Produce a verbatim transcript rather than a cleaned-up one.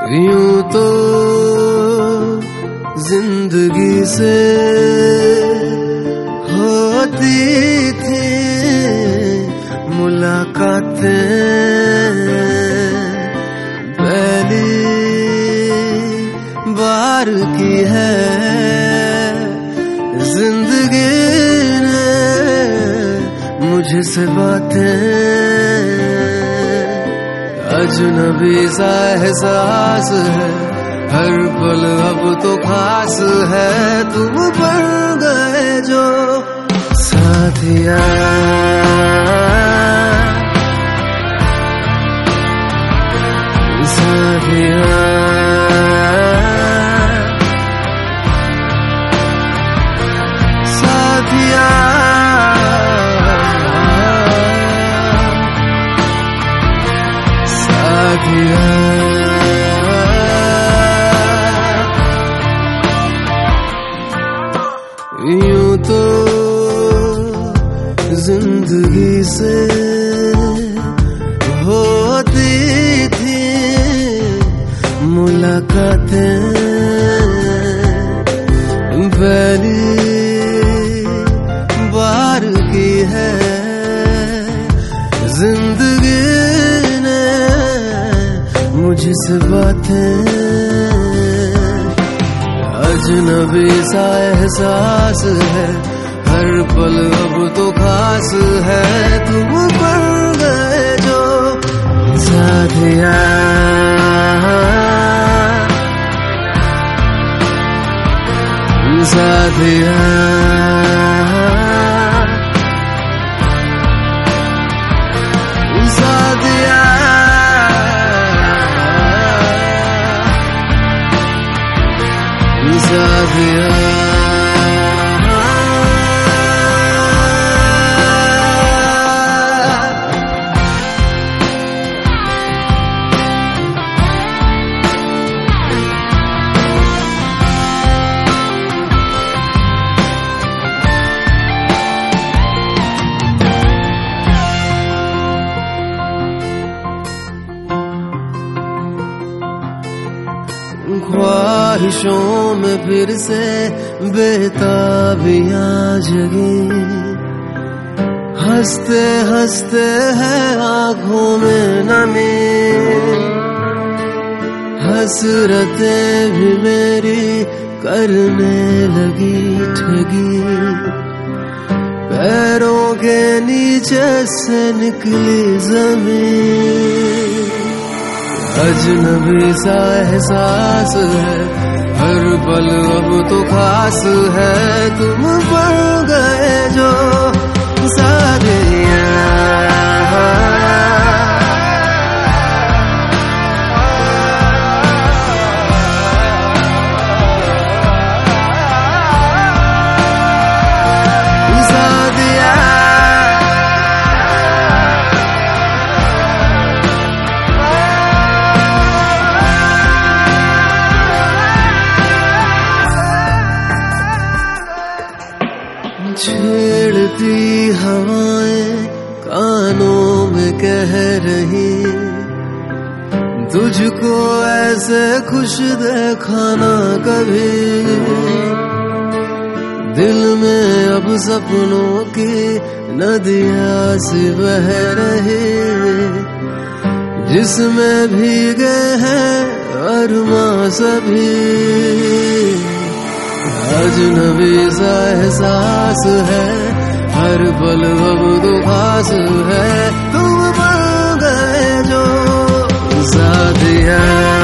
यूं तो जिंदगी से होती थी मुलाकातें, पहली बार की है जिंदगी ने मुझसे बातें। अजनबी सा एहसास है, हर पल अब तो खास है, तुम बन गए जो साथिया। साथिया साथिया साथिया। यूं तो जिंदगी से होती थी मुलाकातें, पहली बार की है जिंदगी ने मुझसे बातें। अजनबी सा एहसास है, हर पल अब तो खास है, तुम बन गए जो साथिया। साथिया साथिया साथिया। ख्वाहिशों में फिर से बेताबियां जगी, हंसते हंसते है आँखों में नमी, हसरतें भी मेरी करने लगी ठगी, पैरों के नीचे से निकली जमीन। अजनबी सा एहसास है, हर पल अब तो खास है, तुम बन गए जो साथिया। छेड़ती हवाएं कानों में कह रही, तुझको ऐसे खुश देखा ना कभी, दिल में अब सपनों की नदियाँ सी बह रही, जिसमें भीगे हैं अरमां सभी। अजनबी सा एहसास है, हर पल अब तो खास है, तुम बन गए जो साथिया।